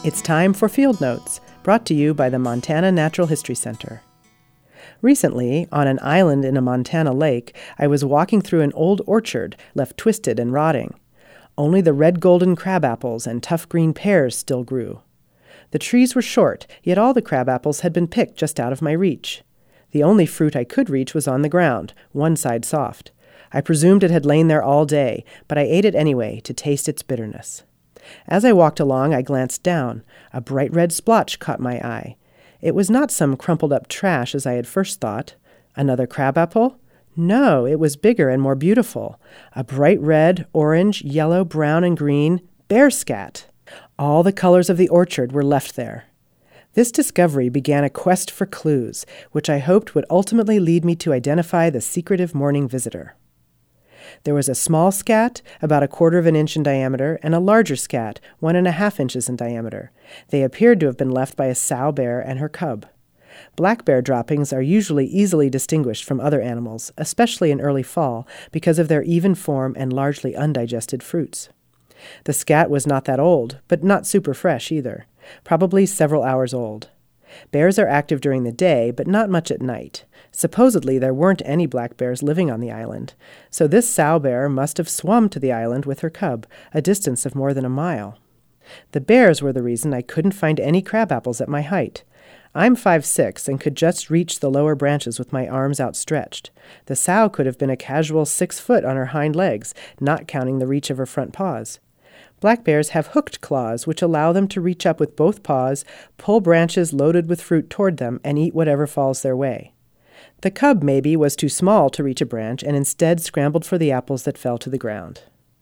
It's time for Field Notes, brought to you by the Montana Natural History Center. Recently, on an island in a Montana lake, I was walking through an old orchard left twisted and rotting. Only the red golden crabapples and tough green pears still grew. The trees were short, yet all the crabapples had been picked just out of my reach. The only fruit I could reach was on the ground, one side soft. I presumed it had lain there all day, but I ate it anyway to taste its bitterness. As I walked along, I glanced down. A bright red splotch caught my eye. It was not some crumpled-up trash as I had first thought. Another crabapple? No, it was bigger and more beautiful. A bright red, orange, yellow, brown, and green bear scat. All the colors of the orchard were left there. This discovery began a quest for clues, which I hoped would ultimately lead me to identify the secretive morning visitor. There was a small scat, about 1/4 inch in diameter, and a larger scat, 1.5 inches in diameter. They appeared to have been left by a sow bear and her cub. Black bear droppings are usually easily distinguished from other animals, especially in early fall, because of their even form and largely undigested fruits. The scat was not that old, but not super fresh either, probably several hours old. Bears are active during the day, but not much at night. Supposedly, there weren't any black bears living on the island, so this sow bear must have swum to the island with her cub, a distance of more than a mile. The bears were the reason I couldn't find any crabapples at my height. I'm 5'6" and could just reach the lower branches with my arms outstretched. The sow could have been a casual 6 foot on her hind legs, not counting the reach of her front paws. Black bears have hooked claws, which allow them to reach up with both paws, pull branches loaded with fruit toward them, and eat whatever falls their way. The cub, maybe, was too small to reach a branch and instead scrambled for the apples that fell to the ground.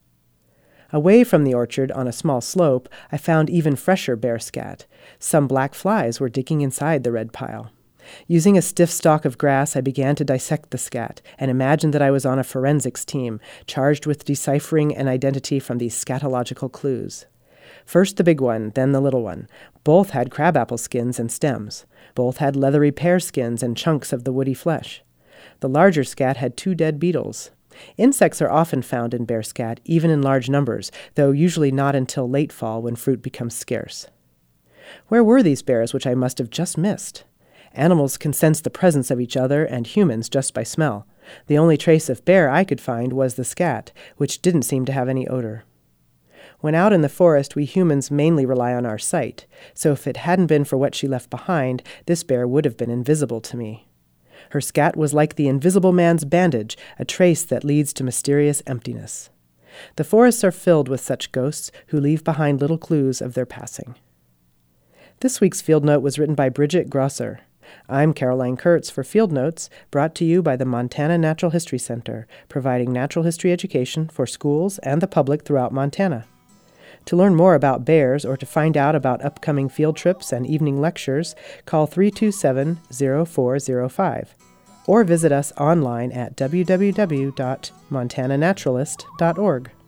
Away from the orchard, on a small slope, I found even fresher bear scat. Some black flies were digging inside the red pile. Using a stiff stalk of grass, I began to dissect the scat and imagined that I was on a forensics team, charged with deciphering an identity from these scatological clues. First the big one, then the little one. Both had crabapple skins and stems. Both had leathery pear skins and chunks of the woody flesh. The larger scat had 2 dead beetles. Insects are often found in bear scat, even in large numbers, though usually not until late fall when fruit becomes scarce. Where were these bears which I must have just missed? Animals can sense the presence of each other and humans just by smell. The only trace of bear I could find was the scat, which didn't seem to have any odor. When out in the forest, we humans mainly rely on our sight, so if it hadn't been for what she left behind, this bear would have been invisible to me. Her scat was like the invisible man's bandage, a trace that leads to mysterious emptiness. The forests are filled with such ghosts who leave behind little clues of their passing. This week's Field Note was written by Bridget Grosser. I'm Caroline Kurtz for Field Notes, brought to you by the Montana Natural History Center, providing natural history education for schools and the public throughout Montana. To learn more about bears or to find out about upcoming field trips and evening lectures, call 327-0405 or visit us online at www.montananaturalist.org.